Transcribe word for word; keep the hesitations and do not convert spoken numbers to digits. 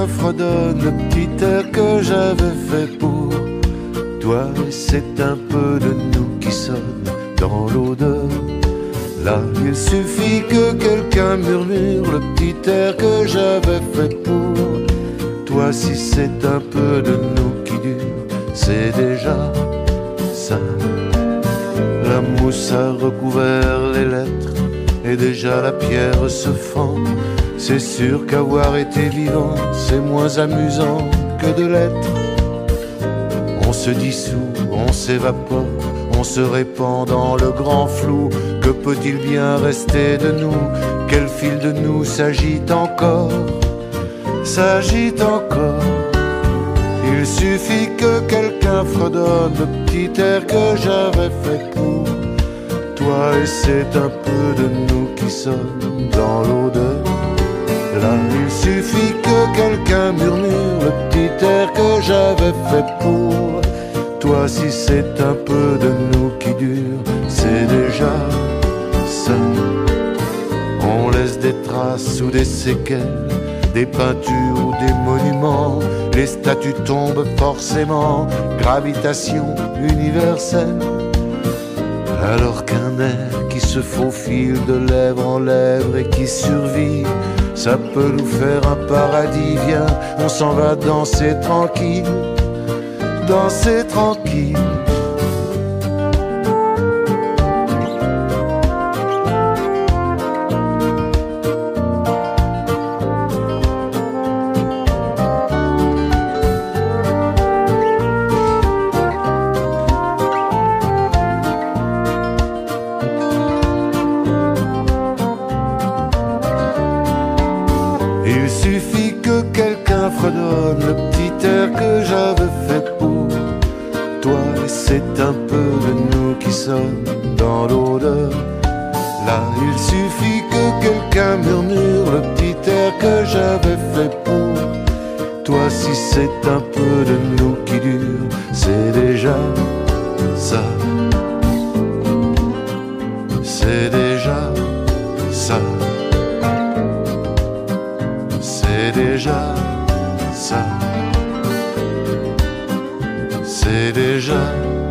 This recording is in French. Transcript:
fredonne le petit air que j'avais fait pour toi. Et c'est un peu de nous qui sonne dans l'odeur. Là, il suffit que quelqu'un murmure le petit air que j'avais fait pour toi. Si c'est un peu de nous qui dure, c'est déjà ça. La mousse a recouvert les lettres et déjà la pierre se fend. C'est sûr qu'avoir été vivant, c'est moins amusant que de l'être. On se dissout, on s'évapore, on se répand dans le grand flou. Que peut-il bien rester de nous? Quel fil de nous s'agite encore? S'agite encore. Il suffit que quelqu'un fredonne le petit air que j'avais fait pour toi. Et c'est un peu de nous qui sonne dans l'odeur. Là, il suffit que quelqu'un murmure le petit air que j'avais fait pour toi. Si c'est un peu de nous qui dure, c'est déjà ça. On laisse des traces ou des séquelles, des peintures ou des monuments. Les statues tombent forcément, gravitation universelle. Alors qu'un air qui se faufile de lèvre en lèvre et qui survit, ça peut nous faire un paradis. Viens, on s'en va danser tranquille, danser tranquille. Il suffit que quelqu'un fredonne le petit air que j'avais fait pour toi. Et c'est un peu de nous qui sonne dans l'odeur. Là, il suffit que quelqu'un murmure le petit air que j'avais fait pour toi. Si c'est un peu de nous qui dure, c'est déjà ça. C'est déjà ça. C'est déjà ça. C'est déjà